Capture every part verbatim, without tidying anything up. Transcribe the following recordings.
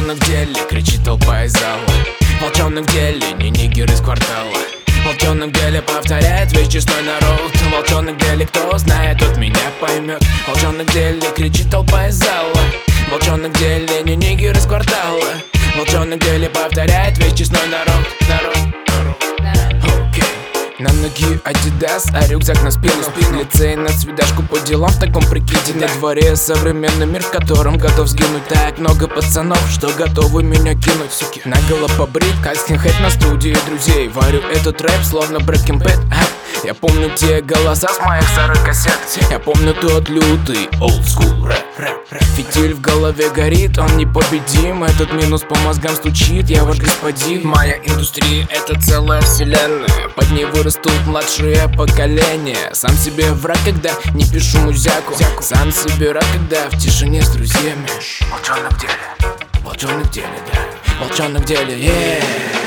Волчонок в деле, кричит толпа из зала. Волчонок в деле, не нигер из квартала. Волчонок в деле, повторяет весь честной народ. Волчонок в деле, кто знает, тот меня поймет. Волчонок в деле, кричит толпа из зала. Волчонок в деле, не нигер из квартала. Волчонок в деле, повторяет весь честной народ. Народ. На ноги Адидас, а рюкзак на спину, спину. Лицей на свидашку по делам в таком прикиде. На дворе современный мир, в котором готов сгинуть. Так много пацанов, что готовы меня кинуть, суки. Наголо побрит, как скинхед на студии друзей. Варю этот рэп, словно Breaking Bad. Я помню те голоса с моих старых кассет. Я помню тот лютый old school рэп, рэп, рэп. Фитиль в голове горит, он непобедим. Этот минус по мозгам стучит, я ваш господин. Моя индустрия — это целая вселенная. Под ней вырастут младшие поколения. Сам себе враг, когда не пишу музяку. Сам себе рад, когда в тишине с друзьями. Волчонок в деле, волчонок в деле, да. Волчонок в деле, yeah.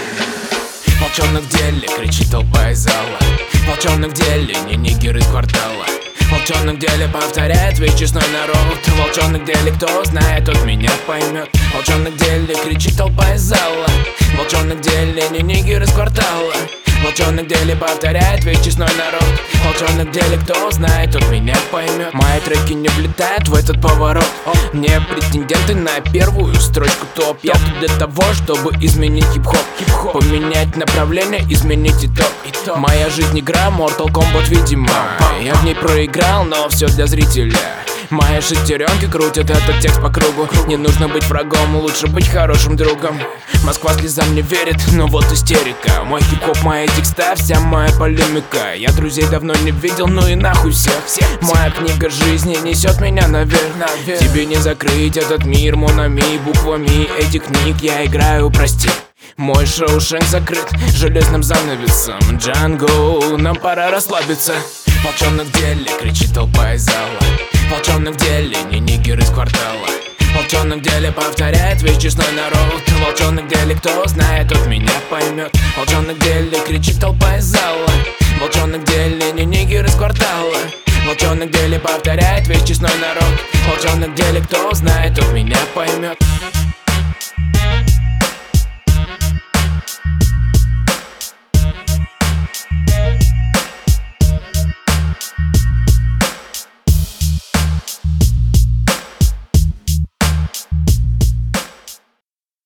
Волчонок в деле, кричит толпа из зала. Волчонок в деле, не нигер из квартала. Волчонок в деле, повторяет весь честной народ. Волчонок в деле, кто знает, тот меня поймет. Волчонок в деле, кричит толпа из зала. Волчонок в деле, не нигер из квартала. Волчонок в деле, повторяет весь честной народ. Волчонок в деле, кто знает, тот меня поймет. Мои треки не влетают в этот поворот. Не претенденты на первую строчку топ. Я тут для того, чтобы изменить хип-хоп. Поменять направление, изменить итог. Моя жизнь игра, Mortal Kombat, видимо. Я в ней проиграл, но все для зрителя. Мои шестеренки крутят этот текст по кругу. Не нужно быть врагом, лучше быть хорошим другом. Москва слезам не верит, но вот истерика. Мой хип-хоп, мои текста, вся моя полемика. Я друзей давно не видел, ну и нахуй всех. Моя книга жизни несет меня наверх. Тебе не закрыть этот мир, монами, буквами этих книг я играю, прости. Мой Шоушенк закрыт железным занавесом. Джанго, нам пора расслабиться. Волчонок в деле, кричит толпа из зала. Волчонок в деле, не нигер из квартала. Волчонок в деле, повторяет весь честной народ. Волчонок в деле, кто знает, тот меня поймет. Волчонок в деле, кричит толпа из зала. Волчонок в деле, не нигер из квартала. Волчонок в деле, повторяет весь честной народ. Волчонок в деле, кто знает, тот меня поймет.